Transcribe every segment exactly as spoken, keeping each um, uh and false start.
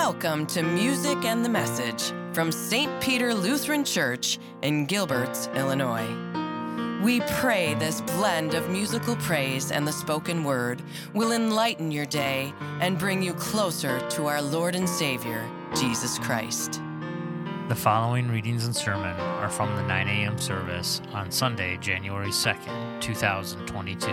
Welcome to Music and the Message from Saint Peter Lutheran Church in Gilbert, Illinois. We pray this blend of musical praise and the spoken word will enlighten your day and bring you closer to our Lord and Savior, Jesus Christ. The following readings and sermon are from the nine a.m. service on Sunday, January second, two thousand twenty-two.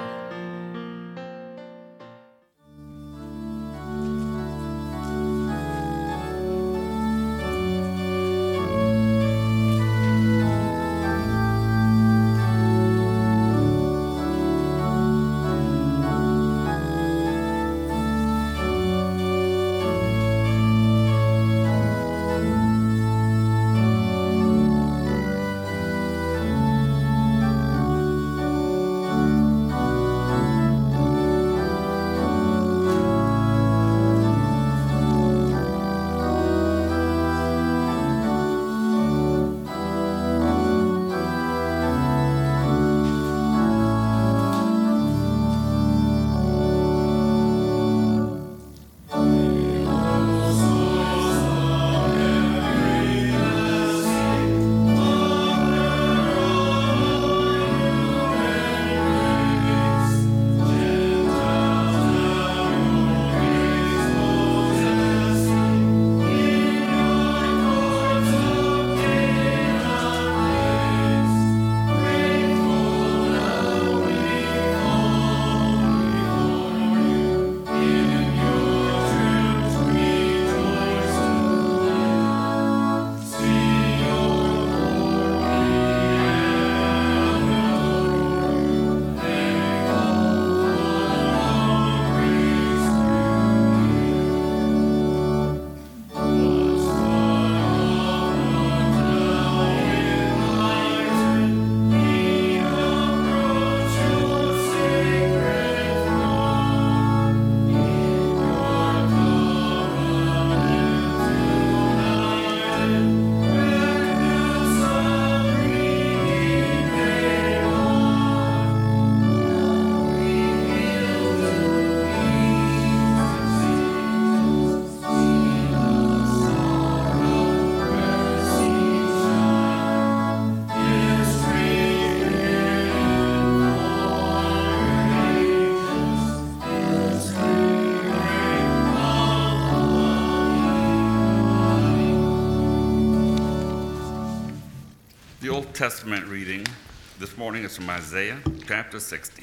The Old Testament reading this morning is from Isaiah chapter sixty.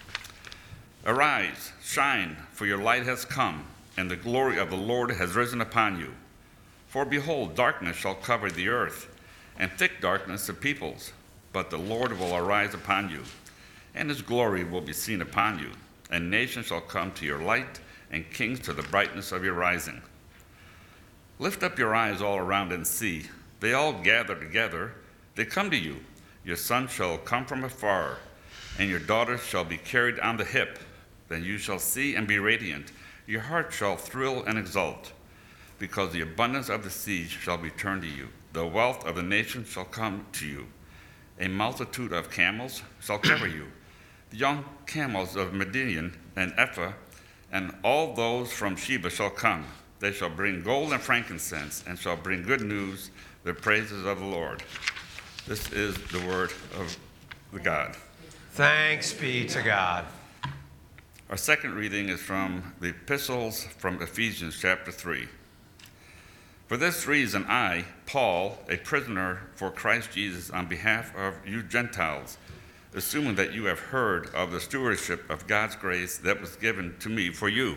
Arise, shine, for your light has come, and the glory of the Lord has risen upon you. For behold, darkness shall cover the earth, and thick darkness the peoples. But the Lord will arise upon you, and his glory will be seen upon you. And nations shall come to your light, and kings to the brightness of your rising. Lift up your eyes all around and see. They all gather together. They come to you. Your son shall come from afar, and your daughter shall be carried on the hip. Then you shall see and be radiant. Your heart shall thrill and exult, because the abundance of the sea shall be turned to you. The wealth of the nations shall come to you. A multitude of camels shall cover you. The young camels of Midian and Ephah, and all those from Sheba shall come. They shall bring gold and frankincense, and shall bring good news, the praises of the Lord. This is the word of the God. Thanks be to God. Our second reading is from the epistles from Ephesians chapter three. For this reason I, Paul, a prisoner for Christ Jesus on behalf of you Gentiles, assuming that you have heard of the stewardship of God's grace that was given to me for you,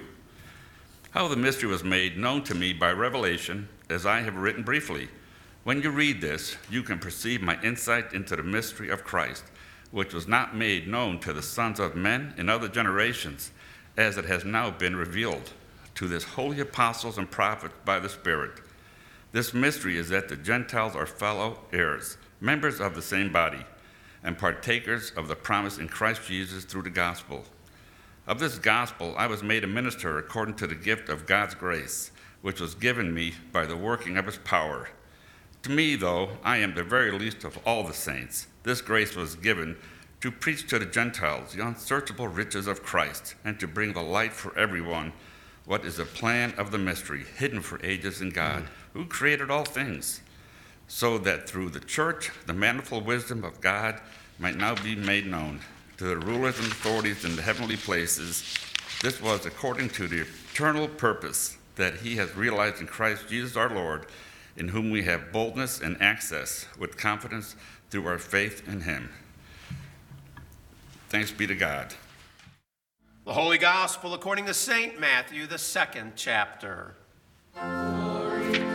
how the mystery was made known to me by revelation, as I have written briefly. When you read this, you can perceive my insight into the mystery of Christ, which was not made known to the sons of men in other generations, as it has now been revealed to his holy apostles and prophets by the Spirit. This mystery is that the Gentiles are fellow heirs, members of the same body, and partakers of the promise in Christ Jesus through the gospel. Of this gospel I was made a minister according to the gift of God's grace, which was given me by the working of his power. To me, though, I am the very least of all the saints. This grace was given to preach to the Gentiles the unsearchable riches of Christ, and to bring the light for everyone what is the plan of the mystery hidden for ages in God, who created all things, so that through the church the manifold wisdom of God might now be made known to the rulers and authorities in the heavenly places. This was according to the eternal purpose that he has realized in Christ Jesus our Lord, in whom we have boldness and access with confidence through our faith in him. Thanks be to God. The Holy Gospel according to Saint Matthew, the second chapter. Glory to you,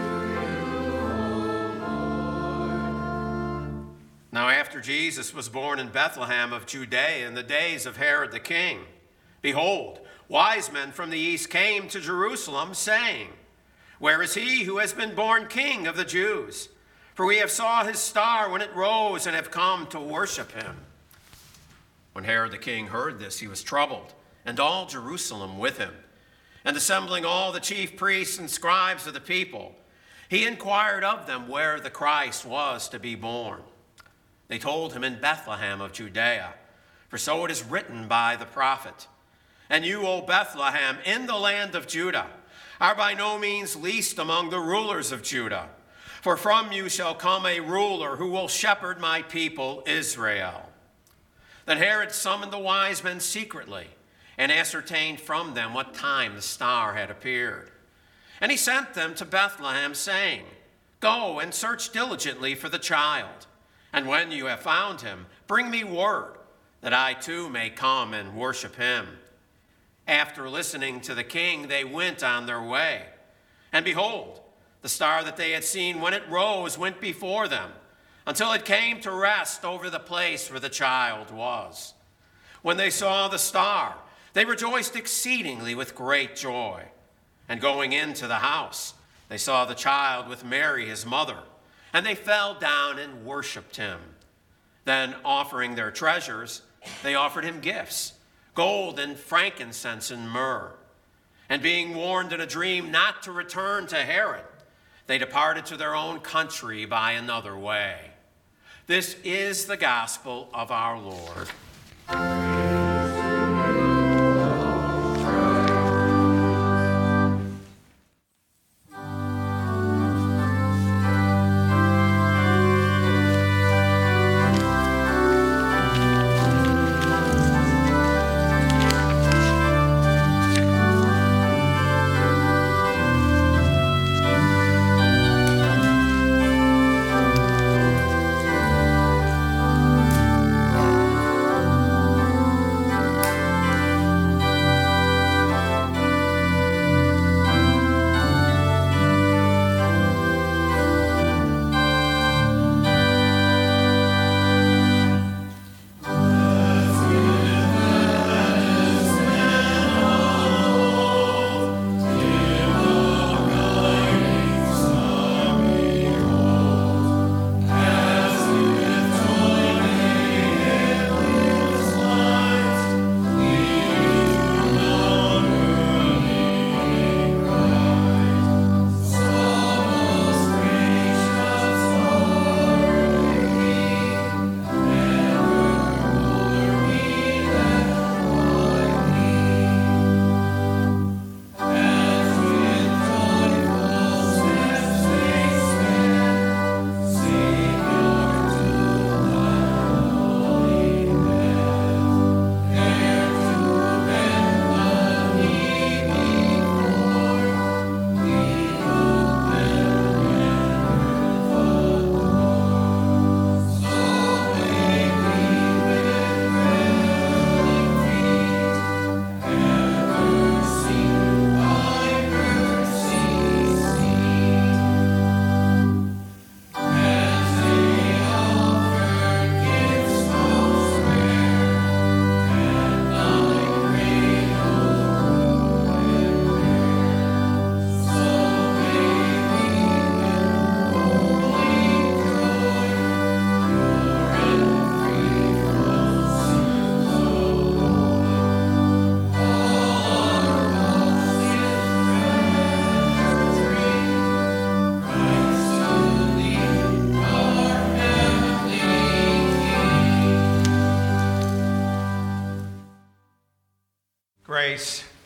Lord. Now after Jesus was born in Bethlehem of Judea in the days of Herod the king, behold, wise men from the east came to Jerusalem, saying, "Where is he who has been born King of the Jews? For we have saw his star when it rose and have come to worship him." When Herod the king heard this, he was troubled, and all Jerusalem with him. And assembling all the chief priests and scribes of the people, he inquired of them where the Christ was to be born. They told him, "In Bethlehem of Judea, for so it is written by the prophet, and you, O Bethlehem, in the land of Judah, are by no means least among the rulers of Judah. For from you shall come a ruler who will shepherd my people Israel." Then Herod summoned the wise men secretly and ascertained from them what time the star had appeared. And he sent them to Bethlehem, saying, "Go and search diligently for the child, and when you have found him, bring me word, that I too may come and worship him." After listening to the king, they went on their way. And behold, the star that they had seen when it rose went before them, until it came to rest over the place where the child was. When they saw the star, they rejoiced exceedingly with great joy. And going into the house, they saw the child with Mary his mother, and they fell down and worshipped him. Then, offering their treasures, they offered him gifts, gold and frankincense and myrrh. And being warned in a dream not to return to Herod, they departed to their own country by another way. This is the gospel of our Lord.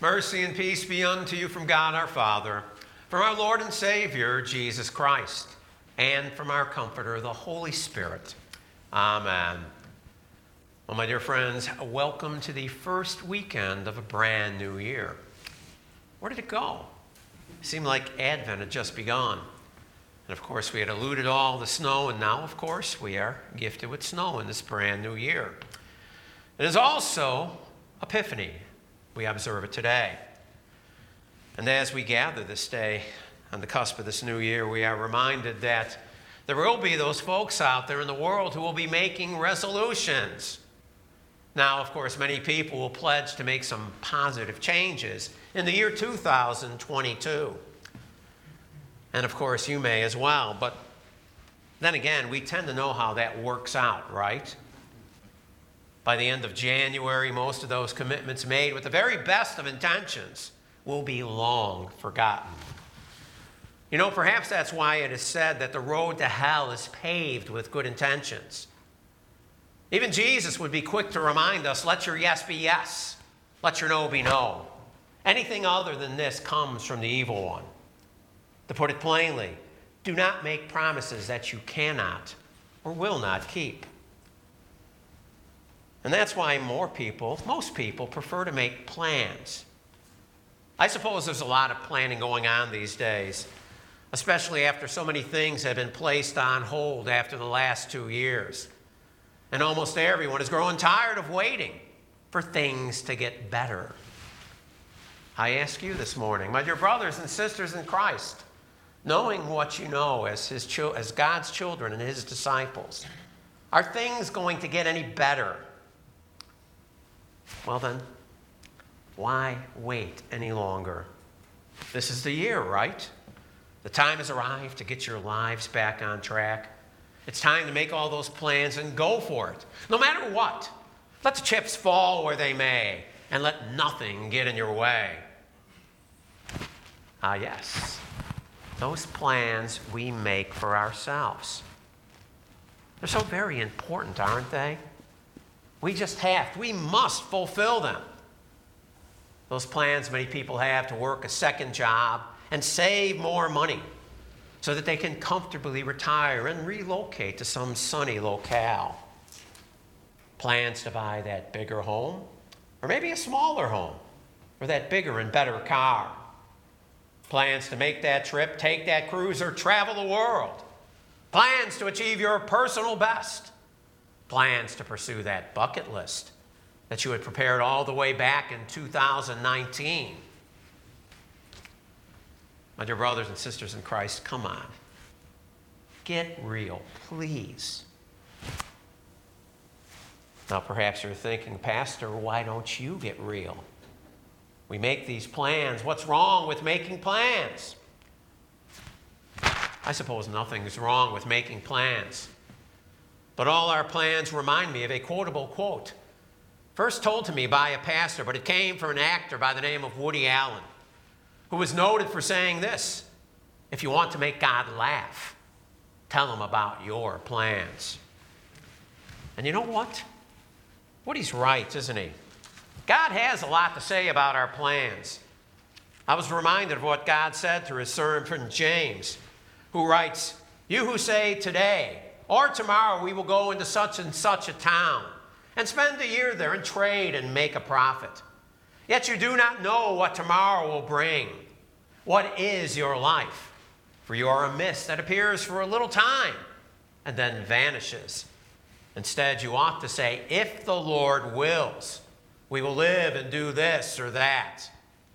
Mercy and peace be unto you from God our Father, from our Lord and Savior, Jesus Christ, and from our Comforter, the Holy Spirit. Amen. Well, my dear friends, welcome to the first weekend of a brand new year. Where did it go? It seemed like Advent had just begun. And of course, we had eluded all the snow, and now, of course, we are gifted with snow in this brand new year. It is also Epiphany. We observe it today. And as we gather this day on the cusp of this new year, we are reminded that there will be those folks out there in the world who will be making resolutions. Now, of course, many people will pledge to make some positive changes in the year two thousand twenty-two. And of course, you may as well. But then again, we tend to know how that works out, right? By the end of January, most of those commitments made with the very best of intentions will be long forgotten. You know, perhaps that's why it is said that the road to hell is paved with good intentions. Even Jesus would be quick to remind us, let your yes be yes, let your no be no. Anything other than this comes from the evil one. To put it plainly, do not make promises that you cannot or will not keep. And that's why more people, most people, prefer to make plans. I suppose there's a lot of planning going on these days, especially after so many things have been placed on hold after the last two years. And almost everyone is growing tired of waiting for things to get better. I ask you this morning, my dear brothers and sisters in Christ, knowing what you know as, his, as God's children and his disciples, are things going to get any better? Well then, why wait any longer? This is the year, right? The time has arrived to get your lives back on track. It's time to make all those plans and go for it. No matter what, let the chips fall where they may, and let nothing get in your way. Ah, yes. Those plans we make for ourselves. They're so very important, aren't they? We just have to, we must fulfill them. Those plans many people have to work a second job and save more money so that they can comfortably retire and relocate to some sunny locale. Plans to buy that bigger home, or maybe a smaller home, or that bigger and better car. Plans to make that trip, take that cruise, or travel the world. Plans to achieve your personal best. Plans to pursue that bucket list that you had prepared all the way back in two thousand nineteen. My dear brothers and sisters in Christ, come on. Get real, please. Now, perhaps you're thinking, Pastor, why don't you get real? We make these plans. What's wrong with making plans? I suppose nothing's wrong with making plans. But all our plans remind me of a quotable quote, first told to me by a pastor, but it came from an actor by the name of Woody Allen, who was noted for saying this: if you want to make God laugh, tell him about your plans. And you know what? Woody's right, isn't he? God has a lot to say about our plans. I was reminded of what God said through his servant James, who writes, you who say today or tomorrow we will go into such and such a town and spend a year there and trade and make a profit. Yet you do not know what tomorrow will bring. What is your life? For you are a mist that appears for a little time and then vanishes. Instead, you ought to say, if the Lord wills, we will live and do this or that.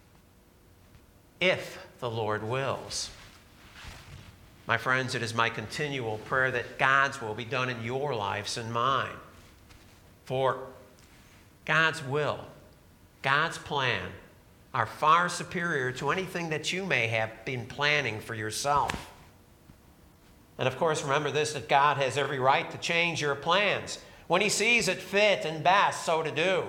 If the Lord wills. My friends, it is my continual prayer that God's will be done in your lives and mine. For God's will, God's plan, are far superior to anything that you may have been planning for yourself. And of course, remember this, that God has every right to change your plans when he sees it fit and best so to do.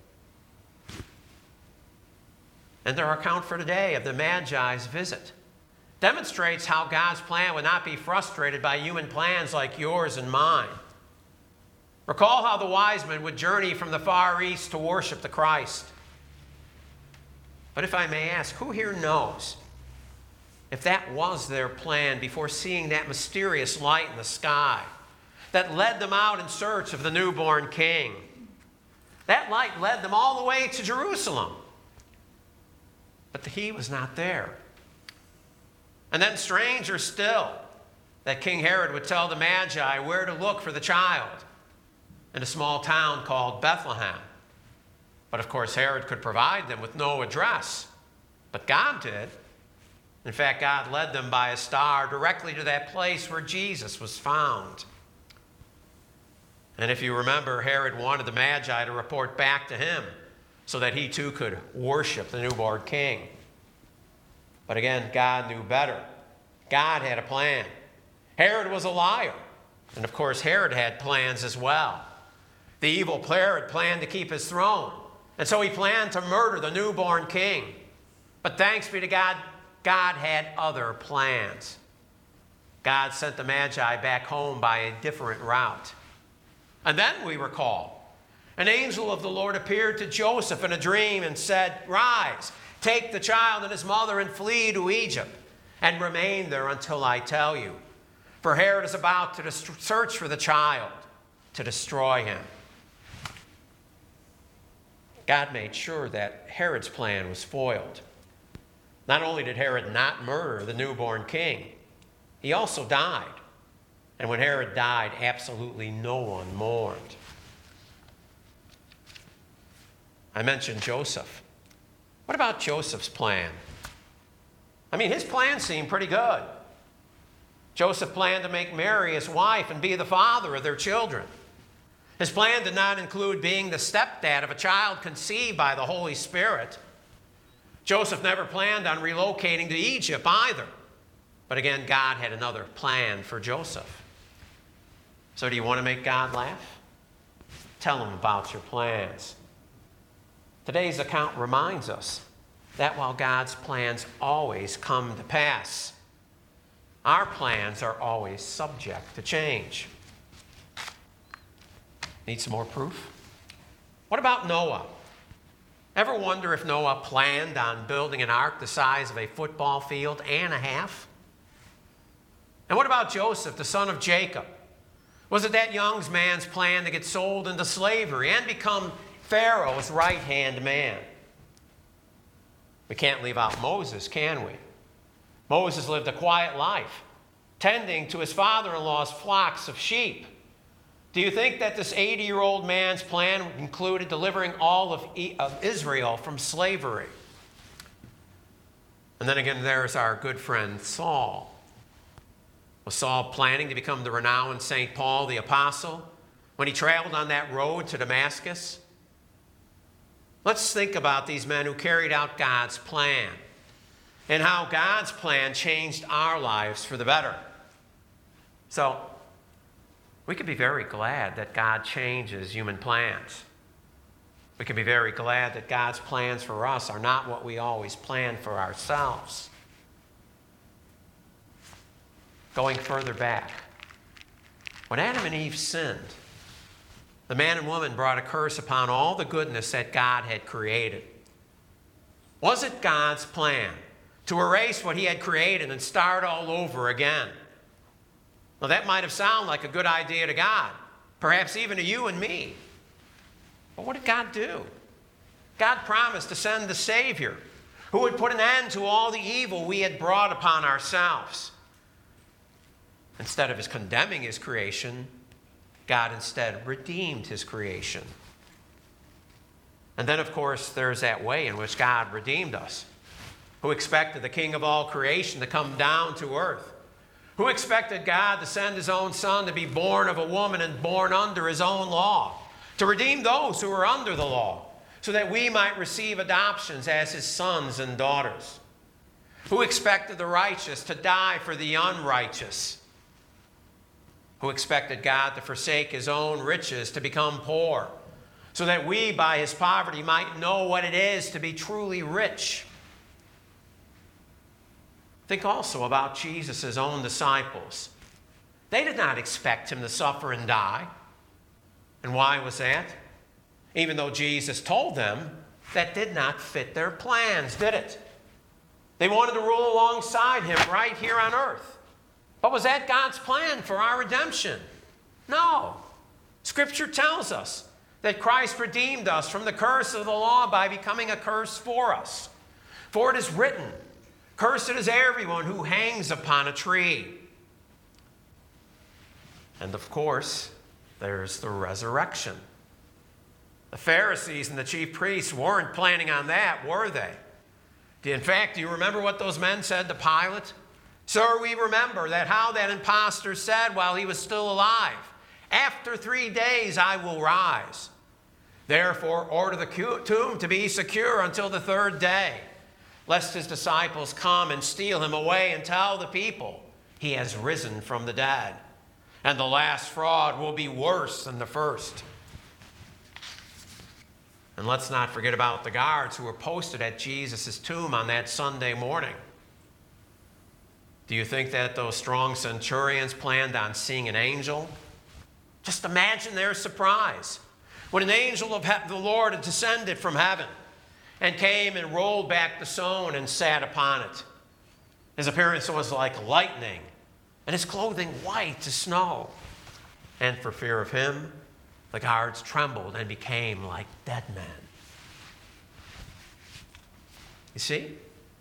And our account for today of the Magi's visit demonstrates how God's plan would not be frustrated by human plans like yours and mine. Recall how the wise men would journey from the Far East to worship the Christ. But if I may ask, who here knows if that was their plan before seeing that mysterious light in the sky that led them out in search of the newborn king? That light led them all the way to Jerusalem. But he was not there. And then, stranger still, that King Herod would tell the Magi where to look for the child in a small town called Bethlehem. But of course, Herod could provide them with no address. But God did. In fact, God led them by a star directly to that place where Jesus was found. And if you remember, Herod wanted the Magi to report back to him so that he too could worship the newborn king. But again, God knew better. God had a plan. Herod was a liar. And of course, Herod had plans as well. The evil Herod planned to keep his throne. And so he planned to murder the newborn king. But thanks be to God, God had other plans. God sent the Magi back home by a different route. And then we recall, an angel of the Lord appeared to Joseph in a dream and said, "Rise, take the child and his mother and flee to Egypt, and remain there until I tell you. For Herod is about to dist- search for the child to destroy him." God made sure that Herod's plan was foiled. Not only did Herod not murder the newborn king, he also died. And when Herod died, absolutely no one mourned. I mentioned Joseph. What about Joseph's plan? I mean, his plan seemed pretty good. Joseph planned to make Mary his wife and be the father of their children. His plan did not include being the stepdad of a child conceived by the Holy Spirit. Joseph never planned on relocating to Egypt either. But again, God had another plan for Joseph. So do you want to make God laugh? Tell him about your plans. Today's account reminds us that while God's plans always come to pass, our plans are always subject to change. Need some more proof? What about Noah? Ever wonder if Noah planned on building an ark the size of a football field and a half? And what about Joseph, the son of Jacob? Was it that young man's plan to get sold into slavery and become Pharaoh's right-hand man? We can't leave out Moses, can we? Moses lived a quiet life, tending to his father-in-law's flocks of sheep. Do you think that this eighty-year-old man's plan included delivering all of, e- of Israel from slavery? And then again, there's our good friend Saul. Was Saul planning to become the renowned Saint Paul the Apostle when he traveled on that road to Damascus? Let's think about these men who carried out God's plan and how God's plan changed our lives for the better. So, we can be very glad that God changes human plans. We can be very glad that God's plans for us are not what we always plan for ourselves. Going further back, when Adam and Eve sinned, the man and woman brought a curse upon all the goodness that God had created. Was it God's plan to erase what he had created and start all over again? Well, that might have sounded like a good idea to God, perhaps even to you and me. But what did God do? God promised to send the Savior who would put an end to all the evil we had brought upon ourselves. Instead of his condemning his creation, God instead redeemed his creation. And then, of course, there's that way in which God redeemed us. Who expected the King of all creation to come down to earth? Who expected God to send his own Son to be born of a woman and born under his own law, to redeem those who were under the law, so that we might receive adoptions as his sons and daughters? Who expected the righteous to die for the unrighteous? Who expected God to forsake his own riches to become poor, so that we by his poverty might know what it is to be truly rich? Think also about Jesus' own disciples. They did not expect him to suffer and die. And why was that? Even though Jesus told them that did not fit their plans, did it? They wanted to rule alongside him right here on earth. But was that God's plan for our redemption? No. Scripture tells us that Christ redeemed us from the curse of the law by becoming a curse for us. For it is written, "Cursed is everyone who hangs upon a tree." And of course, there's the resurrection. The Pharisees and the chief priests weren't planning on that, were they? In fact, do you remember what those men said to Pilate? "Sir, we remember that how that impostor said while he was still alive, 'After three days I will rise.' Therefore, order the tomb to be secure until the third day, lest his disciples come and steal him away and tell the people he has risen from the dead. And the last fraud will be worse than the first." And let's not forget about the guards who were posted at Jesus' tomb on that Sunday morning. Do you think that those strong centurions planned on seeing an angel? Just imagine their surprise when an angel of the Lord had descended from heaven and came and rolled back the stone and sat upon it. His appearance was like lightning, and his clothing white as snow. And for fear of him, the guards trembled and became like dead men. You see?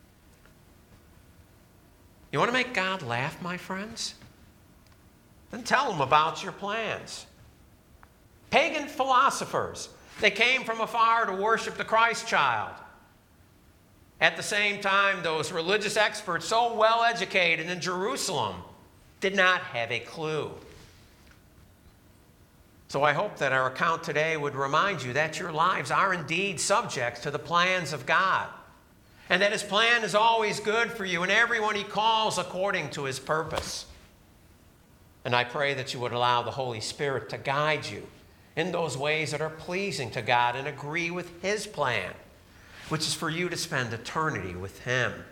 You want to make God laugh, my friends? Then tell him about your plans. Pagan philosophers, they came from afar to worship the Christ child. At the same time, those religious experts, so well educated in Jerusalem, did not have a clue. So I hope that our account today would remind you that your lives are indeed subject to the plans of God, and that his plan is always good for you and everyone he calls according to his purpose. And I pray that you would allow the Holy Spirit to guide you in those ways that are pleasing to God and agree with his plan, which is for you to spend eternity with him.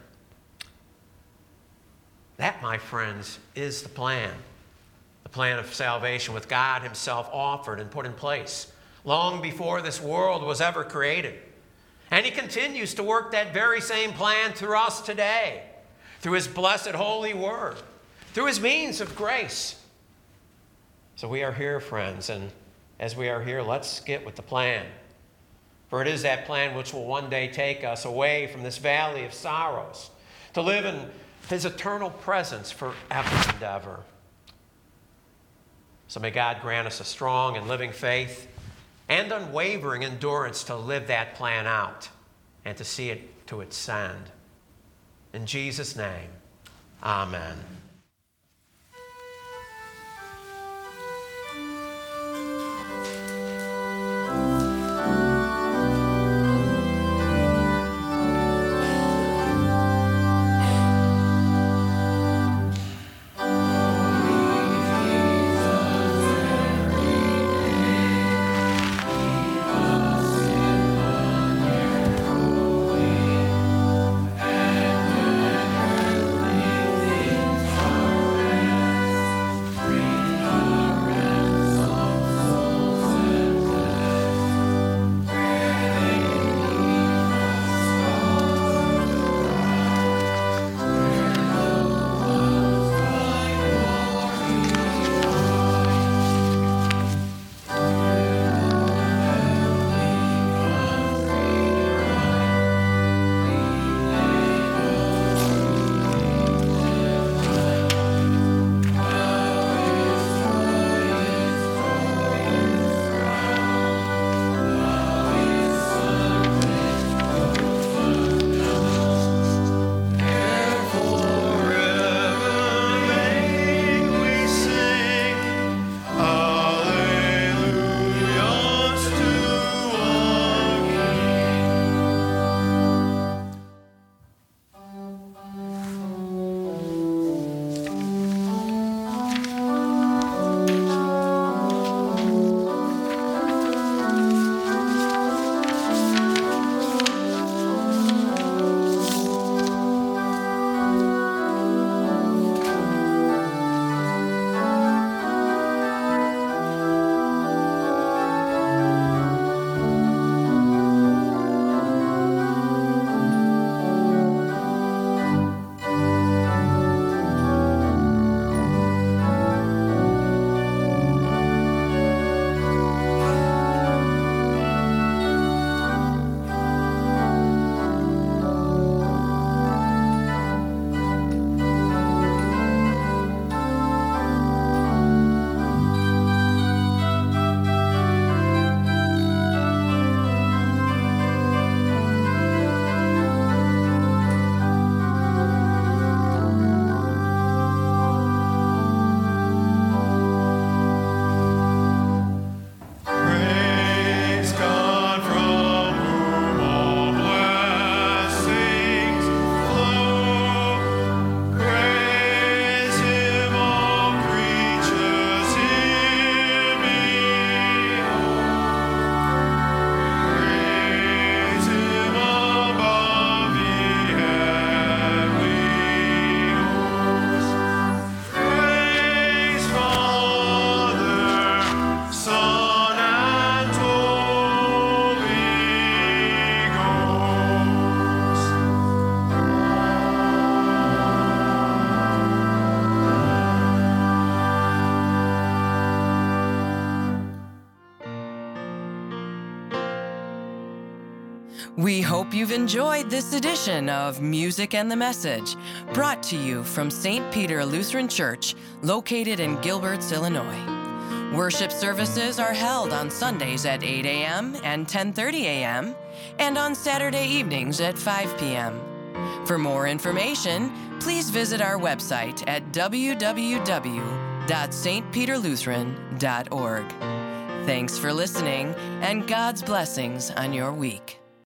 That, my friends, is the plan. The plan of salvation with God himself offered and put in place long before this world was ever created. And he continues to work that very same plan through us today, through his blessed holy word, through his means of grace. So we are here, friends, and as we are here, let's get with the plan. For it is that plan which will one day take us away from this valley of sorrows to live in his eternal presence forever and ever. So may God grant us a strong and living faith and unwavering endurance to live that plan out and to see it to its end. In Jesus' name, amen. We hope you've enjoyed this edition of Music and the Message, brought to you from Saint Peter Lutheran Church, located in Gilberts, Illinois. Worship services are held on Sundays at eight a.m. and ten thirty a.m. and on Saturday evenings at five p.m. For more information, please visit our website at w w w dot s t peter lutheran dot org. Thanks for listening, and God's blessings on your week.